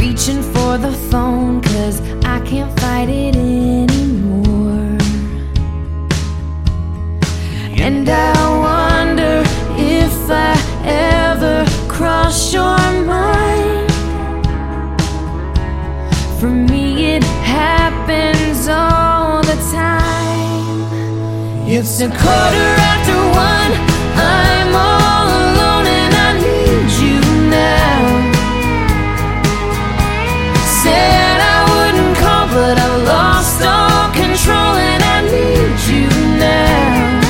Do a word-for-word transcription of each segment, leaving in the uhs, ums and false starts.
reaching for the phone 'cause I can't fight it anymore. And I wonder if I ever cross your mind. For me it happens all the time. It's a quarter after one, I'm all alone and I need you now. Said I wouldn't call but I lost all control and I need you now.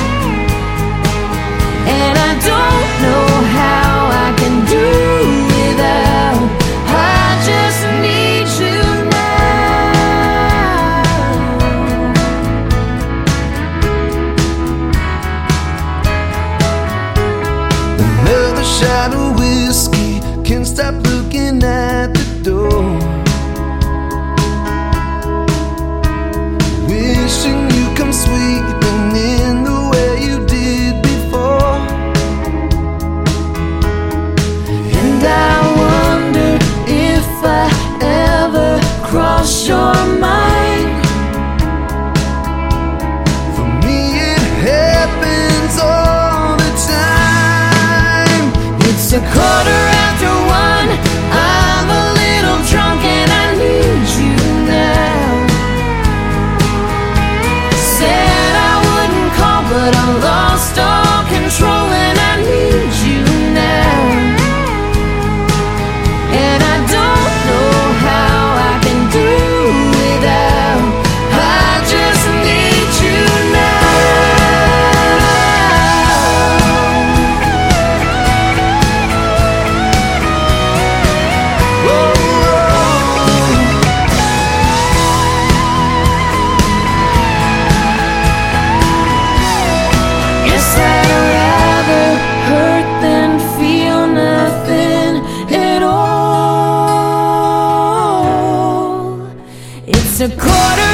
And I don't know how I can do without. I just need you now. Another shot of whiskey, can't stop looking at the door. Wishing you come sweeping in the way you did before. And I wonder if I ever cross your mind. For me it happens all the time. It's a quarter after one, I'm a little drunk and I need you now. Said I wouldn't call but I lost all control and I need you now. And I don't know how I can do without. I just need you now. Guess I'd rather hurt than feel nothing at all. It's a quarter